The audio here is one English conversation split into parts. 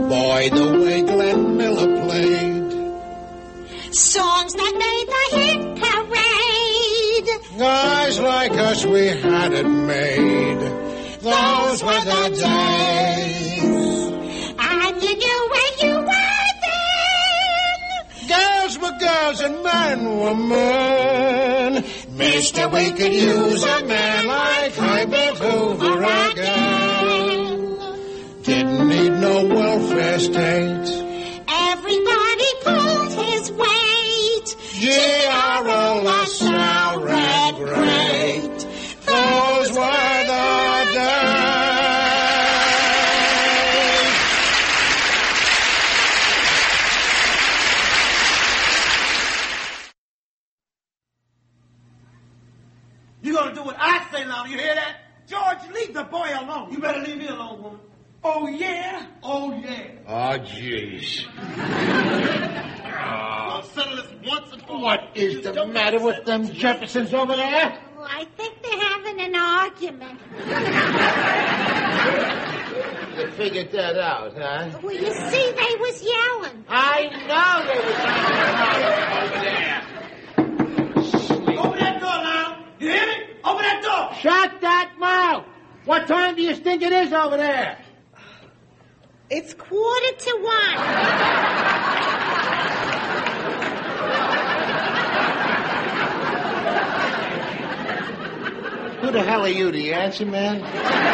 Boy, the way Glenn Miller played. Songs that made the hit parade. Guys like us, we had it made. Those were the days. And you knew where you were then. Girls were girls and men were men. Mister, we could use a man like Herbert Hoover again. Didn't need no welfare state. Everybody pulled his weight. G.R.O.S. now red great. Those were the days. You gonna do what I say now, you hear that? George, leave the boy alone. You better leave me alone, woman. Oh, yeah? Oh, yeah. Oh, jeez. I'll settle this once and for all. What is the matter with them Jeffersons over there? Oh, I think they're having an argument. You figured that out, huh? Well, you see, they was yelling. I know they was over there. Open that door now. You hear me? Open that door. Shut that mouth! What time do you think it is over there? It's 1:45. Who the hell are you, the answer man?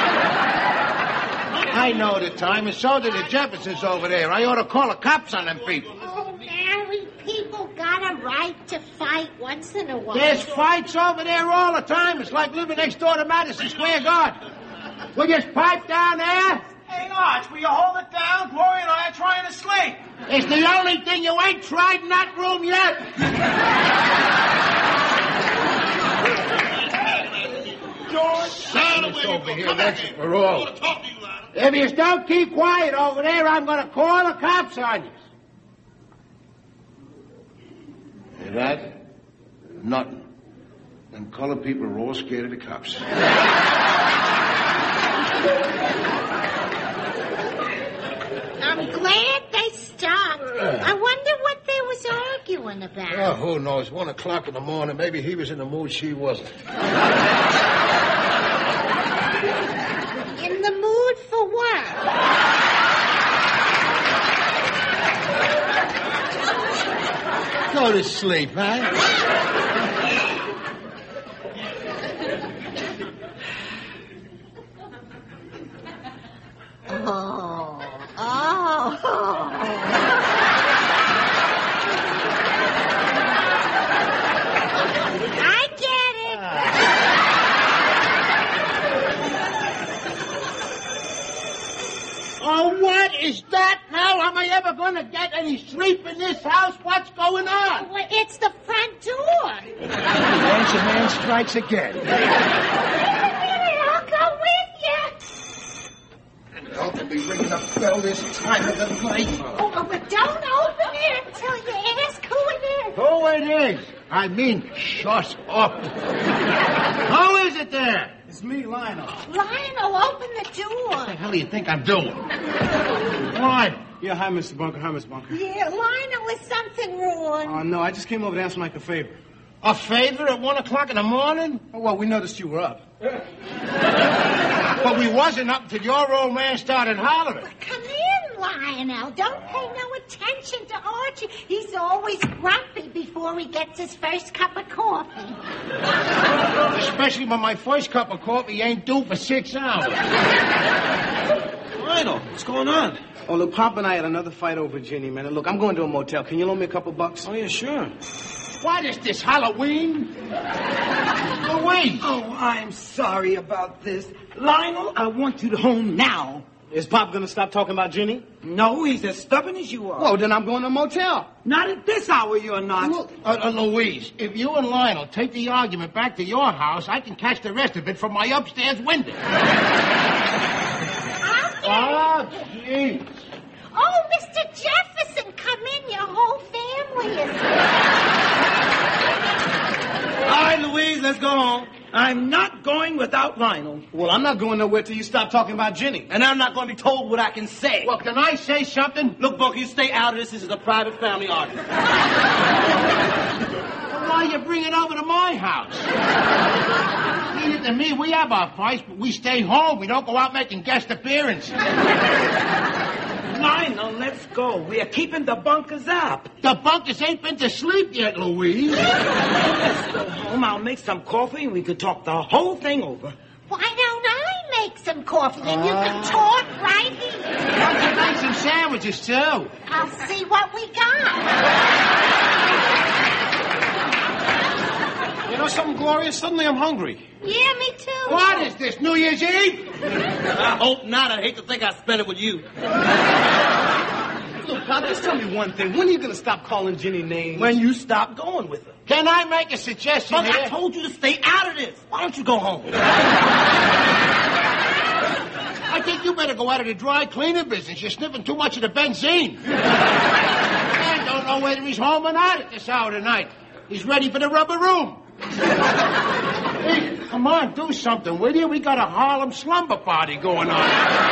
I know the time, and so do the Jeffersons over there. I ought to call the cops on them people. Oh, married people got a right to fight once in a while. There's fights over there all the time. It's like living next door to Madison Square Garden. We'll just pipe down there. Hey, Arch, will you hold it down? Gloria and I are trying to sleep. It's the only thing you ain't tried in that room yet. George, Silence over here, that's for all. I want to talk to you, Lionel. If you don't keep quiet over there, I'm going to call the cops on you. Hear that? Nothing. Them colored people are all scared of the cops. I'm glad they stopped. I wonder what they was arguing about. Oh, who knows? 1 o'clock in the morning. Maybe he was in the mood, she wasn't. In the mood for what? Go to sleep, huh? I get it. Oh, what is that now? Am I ever going to get any sleep in this house? What's going on? Well, it's the front door. The answer man strikes again. I'll go with you. Don't be ringing a bell this time of the night. Oh, but don't open it until you ask who it is. Who it is? I mean, shut up. Who is it there? It's me, Lionel. Lionel, open the What door. the hell do you think I'm doing? Lionel. Yeah, hi, Mr. Bunker. Hi, Miss Bunker. Yeah, Lionel, is something wrong? Oh, no, I just came over to ask Mike a favor. A favor at 1 o'clock in the morning? Oh, well, we noticed you were up. But we wasn't up till your old man started hollering. Come in, Lionel. Don't pay no attention to Archie. He's always grumpy before he gets his first cup of coffee. Especially when my first cup of coffee ain't due for 6 hours. Lionel, what's going on? Oh, look, Pop and I had another fight over Ginny, man. And look, I'm going to a motel. Can you loan me a couple bucks? Oh, yeah, sure. What is this, Halloween? Louise! Oh, I'm sorry about this. Lionel, I want you home now. Is Pop going to stop talking about Ginny? No, he's as stubborn as you are. Oh, then I'm going to a motel. Not at this hour, you're not. Look, Louise, if you and Lionel take the argument back to your house, I can catch the rest of it from my upstairs window. Oh, jeez. Oh, Mr. Jefferson, come in. Your whole family is here. All right, Louise, let's go home. I'm not going without Lionel. Well, I'm not going nowhere till you stop talking about Jenny. And I'm not going to be told what I can say. Well, can I say something? Look, Bunker, you stay out of this. This is a private family argument. Why you bring it over to my house? Edith and me, we have our fights, but we stay home. We don't go out making guest appearances. Lionel, let's go. We are keeping the bunkers up. The bunkers ain't been to sleep yet, Louise. Let's go home. I'll make some coffee and we can talk the whole thing over. Why don't I make some coffee and you can talk right here? I can make some sandwiches, too. I'll see what we got. You know something, Gloria? Suddenly I'm hungry. Yeah, me too. What is this, New Year's Eve? I hope not. I hate to think I spent it with you. Look, Pop, just tell me one thing. When are you going to stop calling Jenny names? When you stop going with her. Can I make a suggestion Look, here? I told you to stay out of this. Why don't you go home? I think you better go out of the dry cleaning business. You're sniffing too much of the benzene. I don't know whether he's home or not at this hour tonight. He's ready for the rubber room. Hey, come on, do something, will you? We got a Harlem slumber party going on.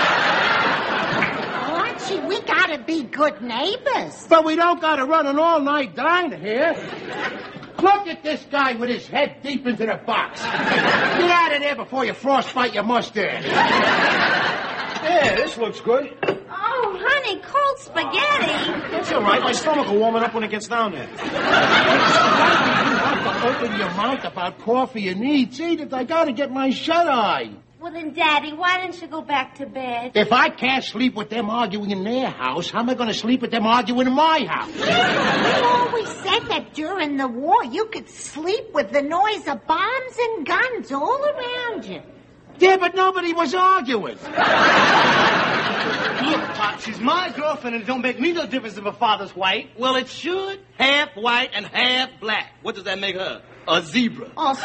Archie, we gotta be good neighbors. But we don't got to run an all-night diner here. Look at this guy with his head deep into the box. Get out of there before you frostbite your mustache. Yeah, this looks good. Oh, honey, cold spaghetti. That's all right. My stomach will warm it up when it gets down there. You have to open your mouth about coffee and eats. Edith, I got to get my shut-eye. Well, then, Daddy, why don't you go back to bed? If I can't sleep with them arguing in their house, how am I going to sleep with them arguing in my house? You always said that during the war you could sleep with the noise of bombs and guns all around you. Yeah, but nobody was arguing. Look, Pop, she's my girlfriend, and it don't make me no difference if her father's white. Well, it should. Half white and half black. What does that make her? A zebra. Also,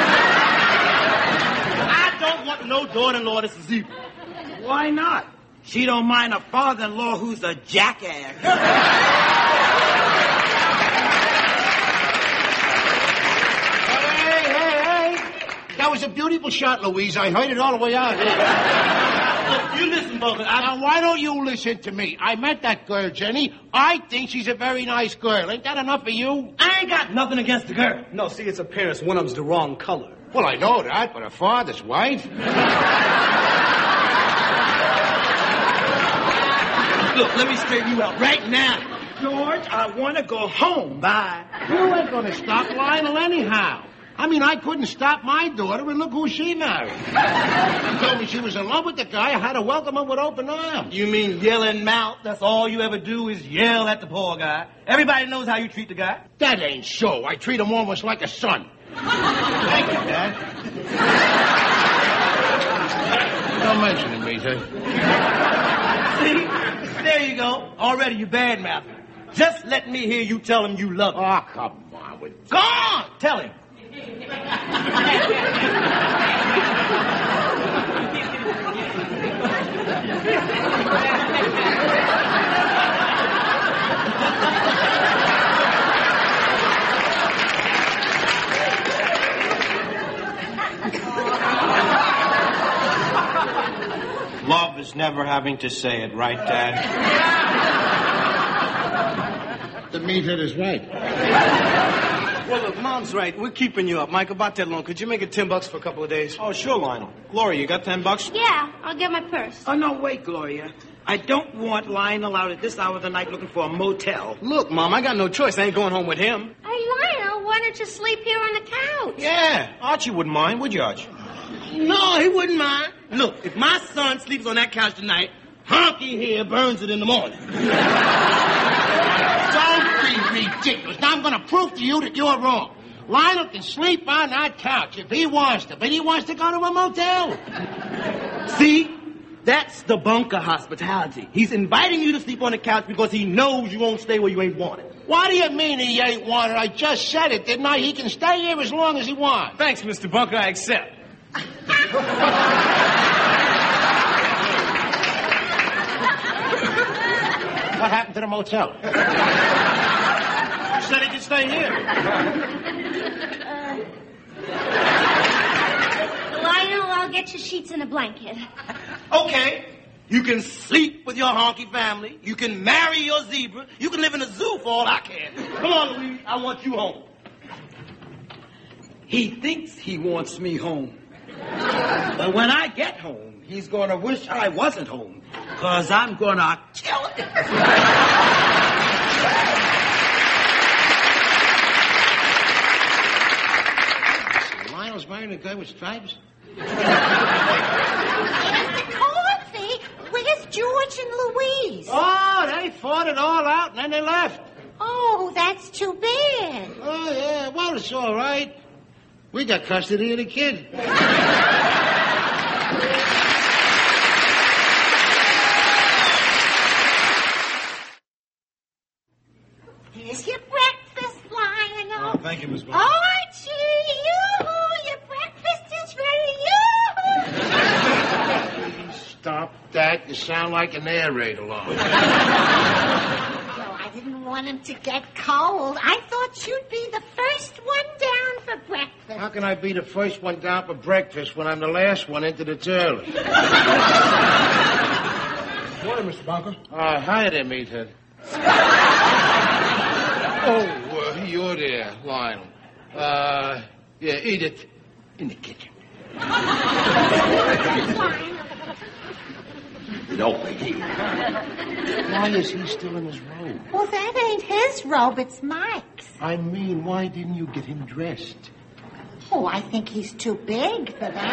I don't want no daughter-in-law that's a zebra. Why not? She don't mind a father-in-law who's a jackass. Hey. That was a beautiful shot, Louise. I heard it all the way out here. Look, you listen, Bunker. Now, why don't you listen to me? I met that girl, Jenny. I think she's a very nice girl. Ain't that enough for you? I ain't got nothing against the girl. No, see, it's appearance. One of them's the wrong color. Well, I know that, but her father's white. Look, let me straighten you out right now. George, I want to go home. Bye. You ain't going to stop Lionel anyhow. I mean, I couldn't stop my daughter, and look who she married. She told me she was in love with the guy. I had to welcome her with open arms. You mean yelling mouth? That's all you ever do is yell at the poor guy. Everybody knows how you treat the guy. That ain't so. I treat him almost like a son. Thank you, Dad. Don't mention it, Major. See? There you go. Already you bad-mouthing. Just let me hear you tell him you love him. Oh, come on. Go on! Tell him. Love is never having to say it, right, Dad? The meathead is right. Well, look, Mom's right. We're keeping you up. Mike, about that loan, could you make it $10 for a couple of days? Oh, sure, Lionel. Gloria, you got $10? yeah, I'll get my purse. Oh, no, wait, Gloria. I don't want Lionel out at this hour of the night looking for a motel. Look, Mom, I got no choice. I ain't going home with him. Hey, Lionel, why don't you sleep here on the couch? Yeah, Archie wouldn't mind, would you, Archie? No, he wouldn't mind. Look, if my son sleeps on that couch tonight, Honky here burns it in the morning. Don't be ridiculous. Now I'm going to prove to you that you're wrong. Lionel can sleep on that couch if he wants to, but he wants to go to a motel. See? That's the bunker hospitality. He's inviting you to sleep on the couch because he knows you won't stay where you ain't wanted. What do you mean he ain't wanted? I just said it, didn't I? He can stay here as long as he wants. Thanks, Mr. Bunker. I accept. What happened to the motel? You said he could stay here. I'll get you sheets and a blanket. Okay. You can sleep with your honky family. You can marry your zebra. You can live in a zoo for all I care. Come on, Louise. I want you home. He thinks he wants me home. But when I get home, he's going to wish I wasn't home. Because I'm going to kill him. Lionel's marrying a guy with stripes? Mr. Coffee, where's George and Louise? Oh, they fought it all out and then they left. Oh, that's too bad. Oh, yeah. Well, it's all right. We got custody of the kid. Here's your breakfast, Lionel. Oh, thank you, Miss Bond. Archie, yoo-hoo, your breakfast is ready, yoo-hoo. Stop that. You sound like an air raid alarm. Well, I didn't want him to get cold. I thought you'd be the first one down for breakfast. How can I be the first one down for breakfast when I'm the last one into the toilet? Morning, Mr. Bunker. Hi there, meathead. Oh, you're there, Lionel. Yeah, eat it in the kitchen. No, baby. Why is he still in his robe? Well, that ain't his robe, it's Mike's. I mean, why didn't you get him dressed? Oh, I think he's too big for that.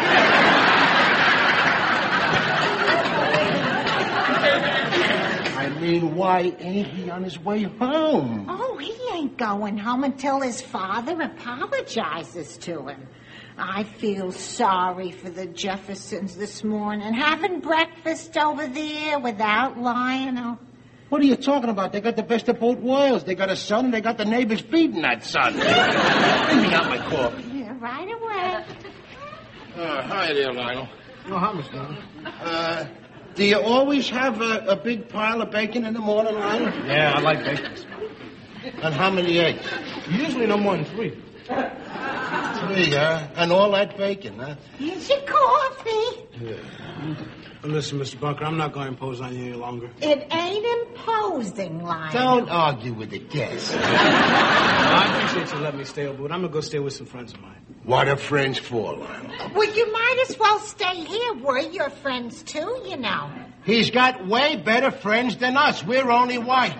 I mean, why ain't he on his way home? Oh, he ain't going home until his father apologizes to him. I feel sorry for the Jeffersons this morning, having breakfast over there without Lionel. What are you talking about? They got the best of both worlds. They got a son, and they got the neighbors feeding that son. Bring me out my coffee. Yeah, right away. Hi there, Lionel. Oh, hi, Miss Bond. Do you always have a big pile of bacon in the morning, Lionel? Yeah, I like bacon. And how many eggs? Usually no more than 3. 3, huh? And all that bacon, huh? Here's your coffee. Listen, Mr. Bunker, I'm not going to impose on you any longer. It ain't imposing, Lionel. Don't argue with the guest. I appreciate you letting me stay over, but I'm going to go stay with some friends of mine. What are friends for, Lionel? Well, you might as well stay here. We're your friends, too, you know. He's got way better friends than us. We're only white.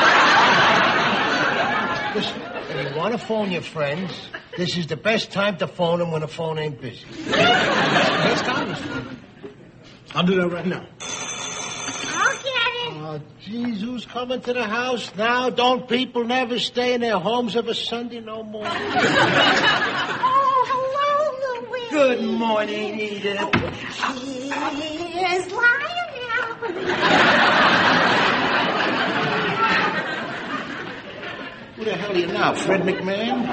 Listen, if you want to phone your friends, this is the best time to phone them when the phone ain't busy. Best time. I'll do that right now. I'll get it. Oh, geez, who's coming to the house now? Don't people never stay in their homes of a Sunday no more? Oh, hello, Louise. Good morning, Edith. Here's Lionel. Who the hell are you now, Fred McMahon?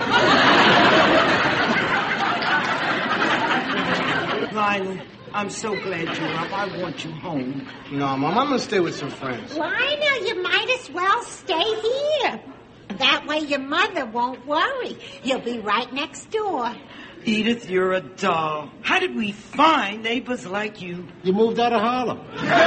Lionel, I'm so glad you're up. I want you home. No, Mom, I'm going to stay with some friends. Lionel, you might as well stay here. That way your mother won't worry. You'll be right next door. Edith, you're a doll. How did we find neighbors like you? You moved out of Harlem.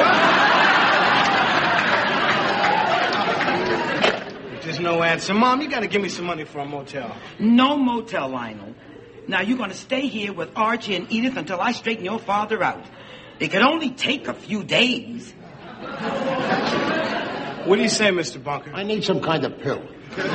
There's no answer. Mom, you got to give me some money for a motel. No motel, Lionel. Now, you're going to stay here with Archie and Edith until I straighten your father out. It could only take a few days. What do you say, Mr. Bunker? I need some kind of pill.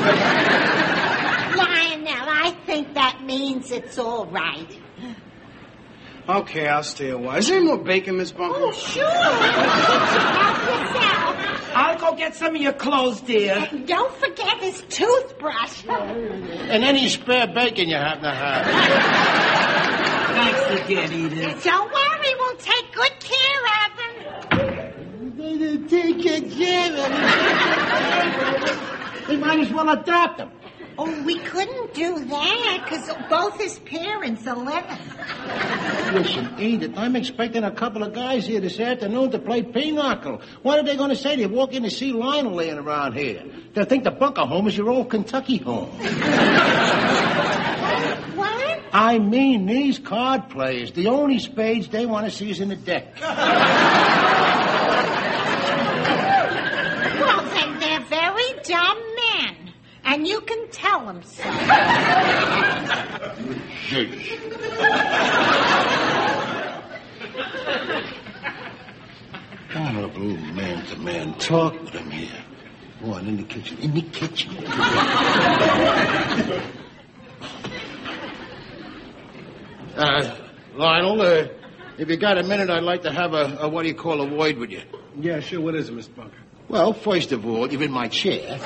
Lionel, I think that means it's all right. Okay, I'll stay a while. Is there any more bacon, Miss Bunker? Oh, sure. Help yourself. I'll go get some of your clothes, dear. And don't forget his toothbrush. And any spare bacon you happen to have. Thanks again, Edith. Don't worry, we'll take good care of him. Take good care of him. We might as well adopt him. Oh, we couldn't do that because both his parents are living. Listen, Edith, I'm expecting a couple of guys here this afternoon to play pinochle. What are they going to say? They walk in to see Lionel laying around here. They'll think the Bunker home is your old Kentucky home. What? I mean these card players. The only spades they want to see is in the deck. Well, then they're very dumb men. And you can tell them so. Honorable man-to-man talk with him here. Go on, in the kitchen. In the kitchen. Lionel, if you got a minute, I'd like to have a what do you call, a word with you. Yeah, sure. What is it, Mr. Bunker? Well, first of all, you're in my chair.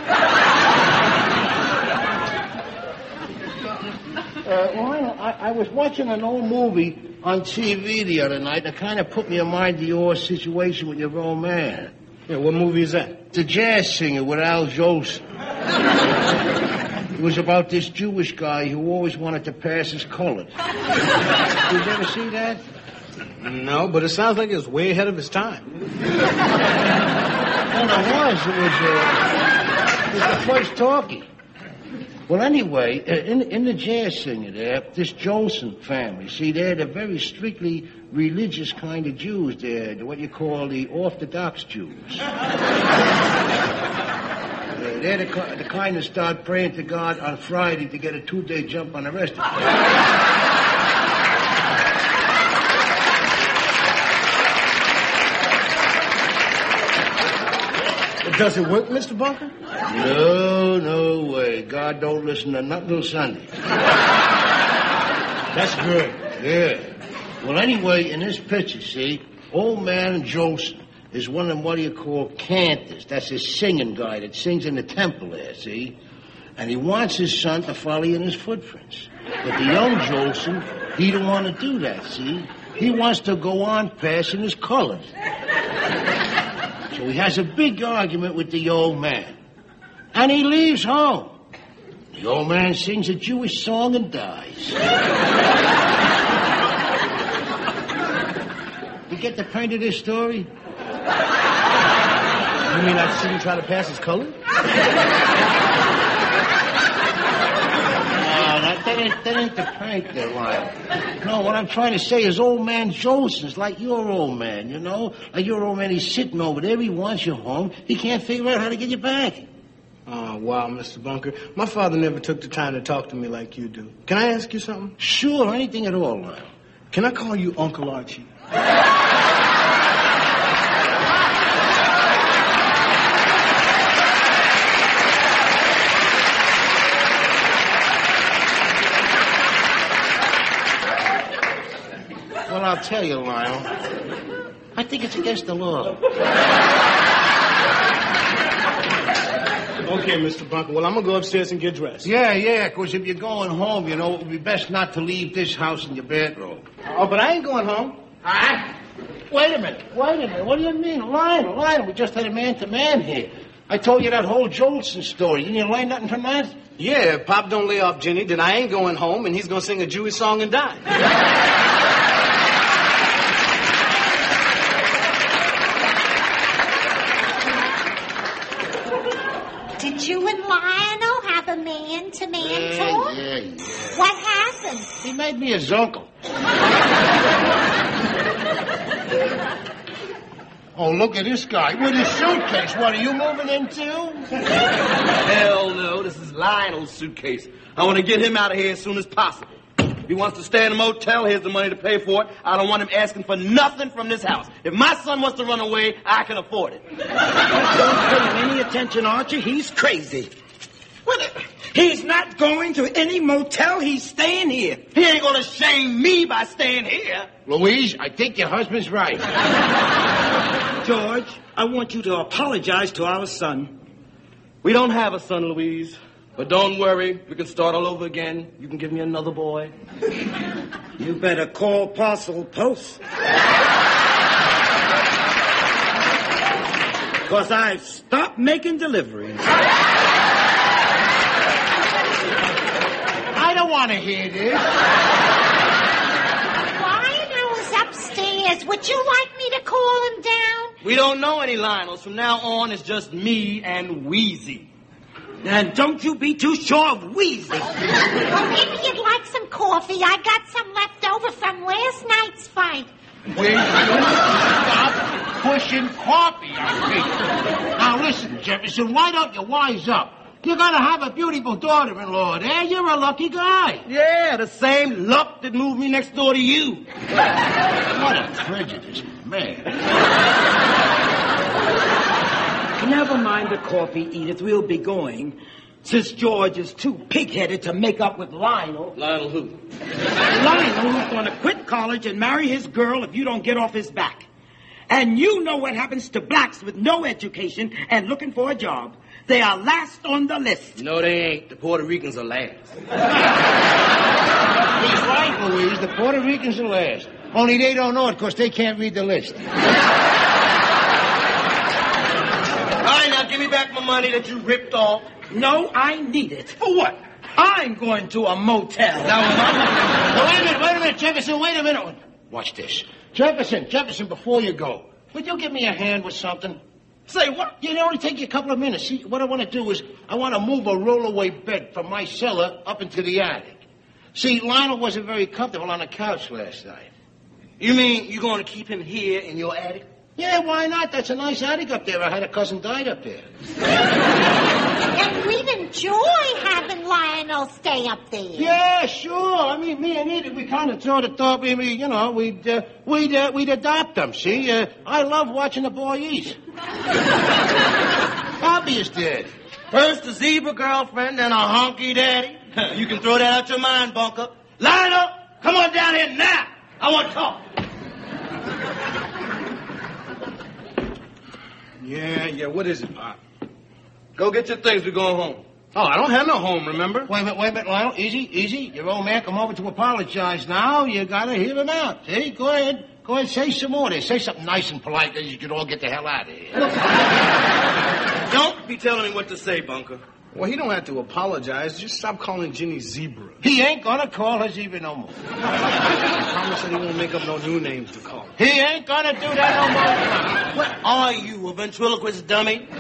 Lionel, I was watching an old movie on TV the other night that kind of put me in mind of your situation with your old man. Yeah, what movie is that? The Jazz Singer with Al Jolson. It was about this Jewish guy who always wanted to pass as colored. Did you ever see that? No, but it sounds like it was way ahead of its time. Well, it was the first talkie. Well, anyway, in the Jazz Singer there, this Jolson family, see, they're the very strictly religious kind of Jews. They're what you call the Orthodox Jews. They're the kind that start praying to God on Friday to get a 2-day jump on the rest of it. Does it work, Mr. Bunker? No way. God don't listen to nothing till Sunday. That's good. Yeah. Well, anyway, in this picture, see, old man Jolson is one of them, what do you call, cantors. That's his singing guy that sings in the temple there, see? And he wants his son to follow in his footprints. But the young Jolson, he don't want to do that, see? He wants to go on passing his colors. So he has a big argument with the old man. And he leaves home. The old man sings a Jewish song and dies. You get the point of this story? You mean I've seen him try to pass his color? That ain't the point there, Lyle. No, what I'm trying to say is old man Jolson's like your old man, you know? Like your old man, he's sitting over there, he wants you home, he can't figure out how to get you back. Oh, wow, Mr. Bunker. My father never took the time to talk to me like you do. Can I ask you something? Sure, anything at all, Lyle. Can I call you Uncle Archie? Well, I'll tell you, Lionel. I think it's against the law. Okay, Mr. Bunker. Well, I'm going to go upstairs and get dressed. Yeah, because if you're going home, you know, it would be best not to leave this house in your bedroom. Oh, but I ain't going home. Wait a minute. What do you mean? Lionel, we just had a man-to-man here. I told you that whole Jolson story. Didn't you learn nothing from that? Yeah, if Pop don't lay off Jenny, then I ain't going home, and he's going to sing a Jewish song and die. Did you and Lionel have a man-to-man talk? Yeah. What happened? He made me his uncle. Oh, look at this guy with his suitcase. What, are you moving in too? Hell no, this is Lionel's suitcase. I want to get him out of here as soon as possible. If he wants to stay in a motel, here's the money to pay for it. I don't want him asking for nothing from this house. If my son wants to run away, I can afford it. Don't pay him any attention, Archie. He's crazy. He's not going to any motel. He's staying here. He ain't going to shame me by staying here. Louise, I think your husband's right. George, I want you to apologize to our son. We don't have a son, Louise. But don't worry, we can start all over again. You can give me another boy. You better call Parcel Post. Because I've stopped making deliveries. I don't want to hear this. Lionel's upstairs. Would you like me to call him down? We don't know any Lionels. From now on, it's just me and Wheezy. And don't you be too sure of Weezy. Or maybe you'd like some coffee. coffee. I got some left over from last night's fight. Will you stop pushing coffee on me? Now listen, Jefferson, why don't you wise up? You're gonna have a beautiful daughter-in-law there. You're a lucky guy. Yeah, the same luck that moved me next door to you. What a prejudiced man. Never mind the coffee, Edith. We'll be going. Since George is too pig-headed to make up with Lionel. Lionel who? Lionel, who's going to quit college and marry his girl if you don't get off his back. And you know what happens to blacks with no education and looking for a job. They are last on the list. No, they ain't. The Puerto Ricans are last. He's right, Louise. The Puerto Ricans are last. Only they don't know it because they can't read the list. All right, now give me back my money that you ripped off. No, I need it. For what? I'm going to a motel. Now, wait a minute, Jefferson, wait a minute. Watch this. Jefferson, before you go, would you give me a hand with something? Say what? Yeah, it'll only take you a couple of minutes. See, what I want to do is I want to move a rollaway bed from my cellar up into the attic. See, Lionel wasn't very comfortable on the couch last night. You mean you're going to keep him here in your attic? Yeah, why not? That's a nice attic up there. I had a cousin died up there. And we'd enjoy having Lionel stay up there. Yeah, sure. I mean, me and Edith, we kind of sort of thought we'd adopt them, see? I love watching the boy eat. Obvious, Dad. First a zebra girlfriend, then a honky daddy. You can throw that out your mind, Bunker. Lionel, come on down here now. I want to talk. Yeah, what is it, Pop? Go get your things. We're going home. Oh, I don't have no home, remember? Wait a minute, Lionel. Easy. Your old man come over to apologize now. You gotta hear him out. See, go ahead, say some more. Say something nice and polite that you can all get the hell out of here. Don't be telling me what to say, Bunker. Well, he don't have to apologize. Just stop calling Ginny Zebra. He ain't gonna call her Zebra no more. He promised that he won't make up no new names to call her. He ain't gonna do that no more. What are you, a ventriloquist dummy? Look,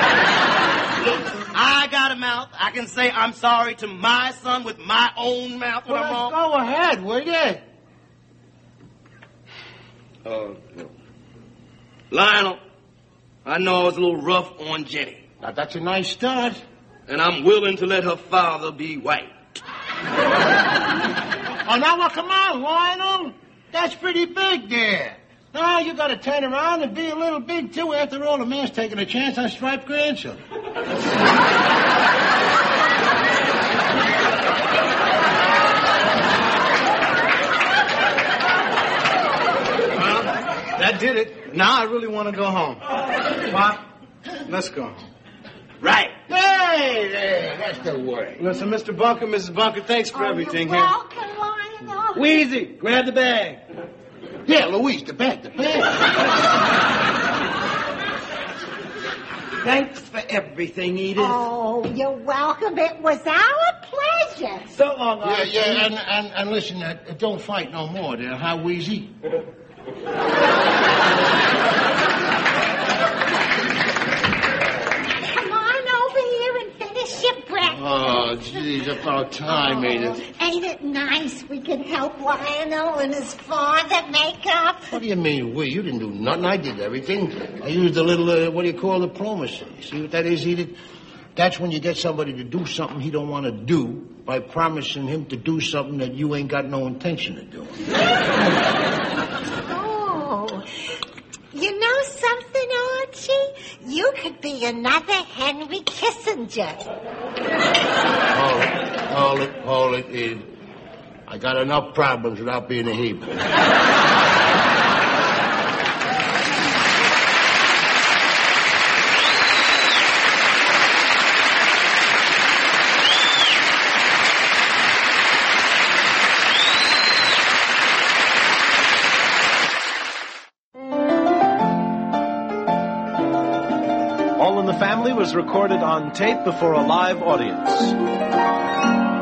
I got a mouth. I can say I'm sorry to my son with my own mouth when I'm wrong. Go ahead, will you? No. Lionel, I know I was a little rough on Jenny. Now, that's a nice start. And I'm willing to let her father be white. Oh, now, well, come on, Lionel. That's pretty big there. Now you got to turn around and be a little big, too. After all, a man's taking a chance on striped grandchildren. Well, that did it. Now I really want to go home. Pop, let's go home. Right. Hey, there, that's the word. Listen, Mr. Bunker, Mrs. Bunker, thanks for everything You're here. welcome, Lionel. Wheezy, grab the bag. Yeah, Louise, the bag. Thanks for everything, Edith. Oh, you're welcome. It was our pleasure. So long, Yeah, and listen, don't fight no more there, huh, Wheezy? Come on over here and finish your breakfast. Oh, geez, about time, ain't it? Ain't it nice we can help Lionel and his father make up? What do you mean, we? You didn't do nothing. I did everything. I used a little, diplomacy. See what that is, Edith? That's when you get somebody to do something he don't want to do by promising him to do something that you ain't got no intention of doing. Oh, you know something, Archie? You could be another Henry Kissinger. Hold it, Edith. I got enough problems without being a Hebrew. All in the Family was recorded on tape before a live audience.